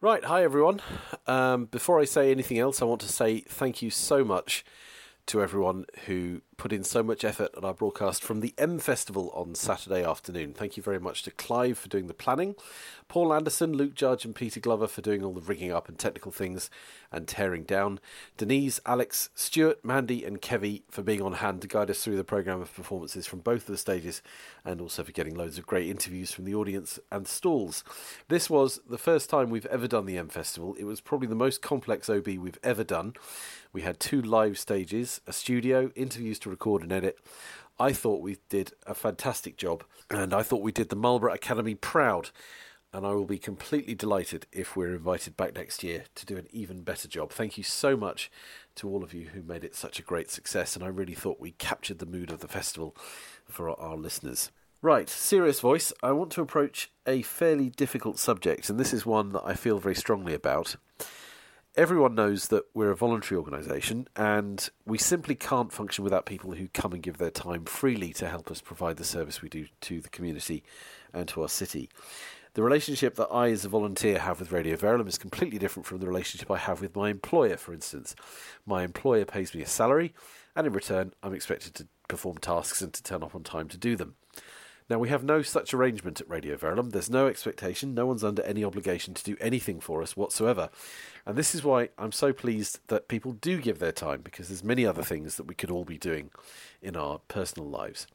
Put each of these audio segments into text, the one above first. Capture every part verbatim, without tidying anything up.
Right, hi everyone. Um, before I say anything else, I want to say thank you so much to everyone who put in so much effort at our broadcast from the M Festival on Saturday afternoon. Thank you very much to Clive for doing the planning, Paul Anderson, Luke Judge and Peter Glover for doing all the rigging up and technical things and tearing down, Denise, Alex, Stuart, Mandy and Kevy for being on hand to guide us through the programme of performances from both of the stages, and also for getting loads of great interviews from the audience and stalls. This was the first time we've ever done the M Festival. It was probably the most complex O B we've ever done. We had two live stages, a studio, interviews to record and edit. I thought we did a fantastic job, and I thought we did the Marlborough Academy proud, and I will be completely delighted if we're invited back next year to do an even better job. Thank you so much to all of you who made it such a great success, and I really thought we captured the mood of the festival for our, our listeners. Right, serious voice, I want to approach a fairly difficult subject, and this is one that I feel very strongly about. Everyone knows that we're a voluntary organisation, and we simply can't function without people who come and give their time freely to help us provide the service we do to the community and to our city. The relationship that I as a volunteer have with Radio Verulam is completely different from the relationship I have with my employer, for instance. My employer pays me a salary, and in return I'm expected to perform tasks and to turn up on time to do them. Now, we have no such arrangement at Radio Verulam. There's no expectation. No one's under any obligation to do anything for us whatsoever. And this is why I'm so pleased that people do give their time, because there's many other things that we could all be doing in our personal lives.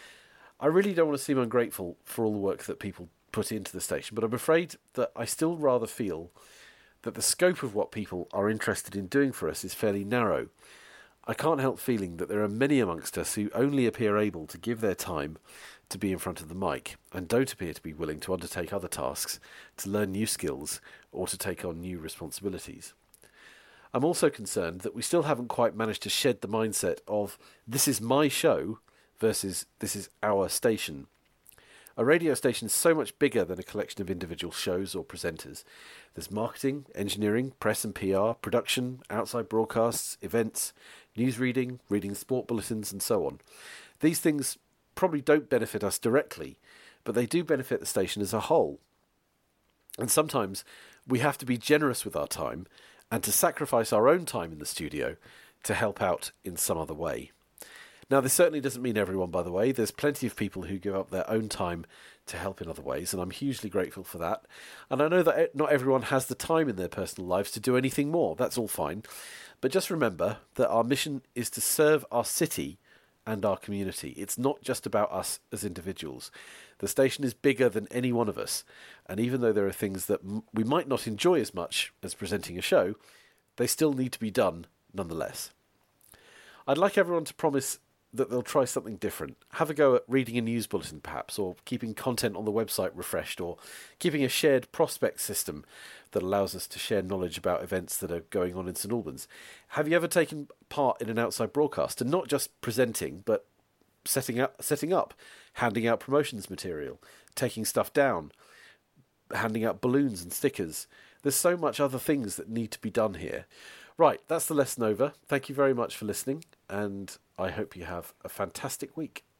I really don't want to seem ungrateful for all the work that people put into the station, but I'm afraid that I still rather feel that the scope of what people are interested in doing for us is fairly narrow. I can't help feeling that there are many amongst us who only appear able to give their time to be in front of the mic, and don't appear to be willing to undertake other tasks, to learn new skills, or to take on new responsibilities. I'm also concerned that we still haven't quite managed to shed the mindset of this is my show versus this is our station. A radio station is so much bigger than a collection of individual shows or presenters. There's marketing, engineering, press and P R, production, outside broadcasts, events, news reading, reading sport bulletins and so on. These things probably don't benefit us directly, but they do benefit the station as a whole. And sometimes we have to be generous with our time and to sacrifice our own time in the studio to help out in some other way. Now, this certainly doesn't mean everyone, by the way. There's plenty of people who give up their own time to help in other ways, and I'm hugely grateful for that. And I know that not everyone has the time in their personal lives to do anything more. That's all fine. But just remember that our mission is to serve our city and our community. It's not just about us as individuals. The station is bigger than any one of us, and even though there are things that m- we might not enjoy as much as presenting a show, they still need to be done nonetheless. I'd like everyone to promise that they'll try something different. Have a go at reading a news bulletin perhaps, or keeping content on the website refreshed, or keeping a shared prospect system that allows us to share knowledge about events that are going on in St Albans. Have you ever taken part in an outside broadcast, and not just presenting, but setting up, setting up, handing out promotions material, taking stuff down, handing out balloons and stickers? There's so much other things that need to be done here. Right, that's the lesson over. Thank you very much for listening, and I hope you have a fantastic week.